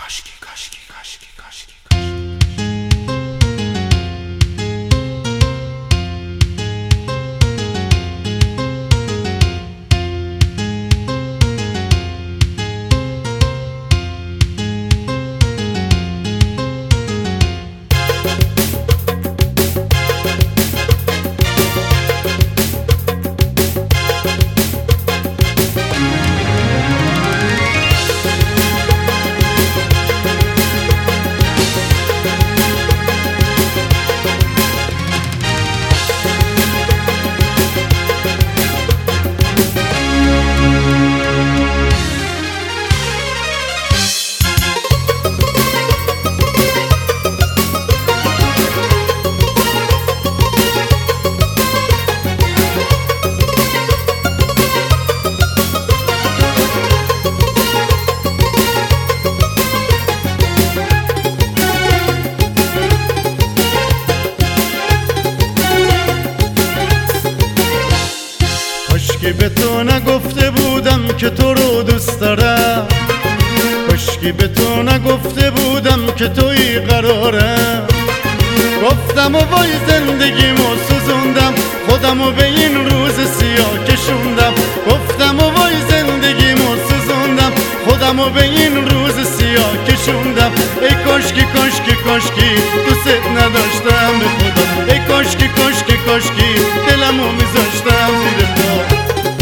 کاشکی به تو نگفته بودم که تو رو دوست دارم، کاشکی به تو نگفته بودم که تویی قرارم. گفتم و وای زندگیمو سوزوندم، خودمو به این روز سیاه کشوندم. گفتم و وای زندگیمو سوزوندم، خودمو به این روز سیاه کشوندم. ای کاشکی کاشکی کاشکی دوست نداشتم به خدا، ای کاشکی کاشکی کاشکی دلمو میذاشتم زیر پا.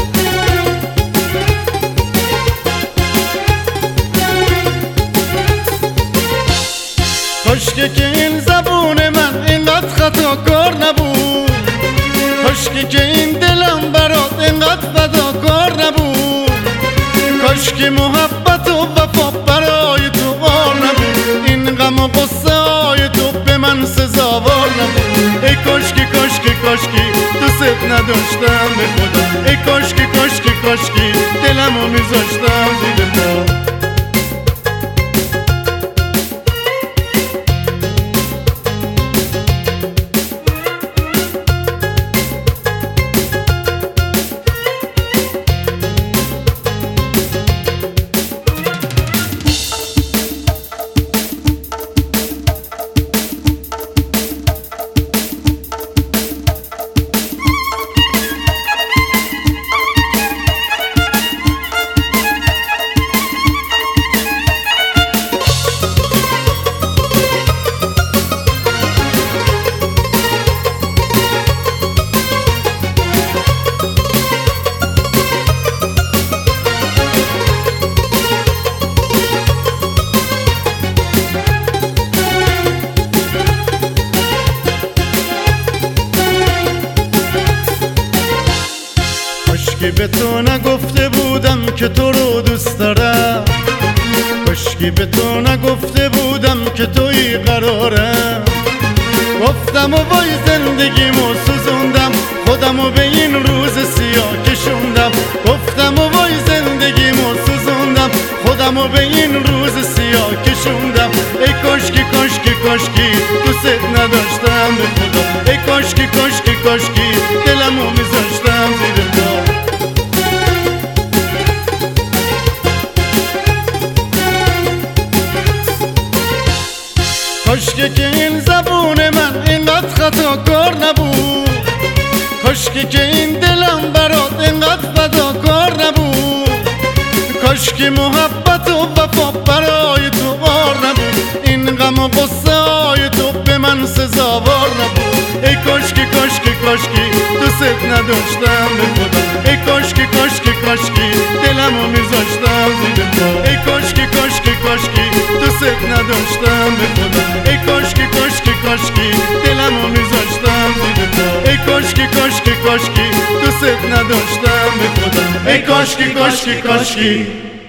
کاشکی که این زبون من اینقدر خطاکار نبود، کاشکی که این دلم برات اینقدر فداکار نبود، کاشکی محبت و وفا برای تو بار نبود، این غم و غصه های تو به من سزاوار نبود. ای کاشکی کاشکی کاشکی دوست نداشتم به خدا، ای کاشکی کاشکی کاشکی دلمو میذاشتم زیر پا. کاشکی به تو نگفته بودم که تو رو دوست دارم، کاشکی به تو نگفته بودم که تویی قرارم. گفتم و وای زندگیمو سوزوندم، خودمو به این روز سیاه کشوندم. گفتم و وای زندگیمو سوزوندم، خودمو به این روز سیاه کشوندم. ای کاشکی کاشکی کاشکی دوست نداشتم به خدا، ای کاشکی کاشکی کاشکی دلمو میذاشتم زیر پا. کاشکی که این زبون من اینقدر خطاکار نبود، کاشکی که این دلم برات اینقدر فداکار نبود، کاشکی محبت و وفا برای تو بار نبود، این غم و غصه های تو به من سزاوار نبود. ای کاشکی کاشکی کاشکی دوست نداشتم به خدا، ای کاشکی کاشکی کاشکی دلمو میذاشتم زیر پا. ای کاشکی کاشکی کاشکی دوست نداشتم به خدا، ای کاشکی کاشکی کاشکی دلمو میذاشتم زیر پا. ای کاشکی کاشکی کاشکی دوست نداشتم به خدا، ای کاشکی کاشکی کاشکی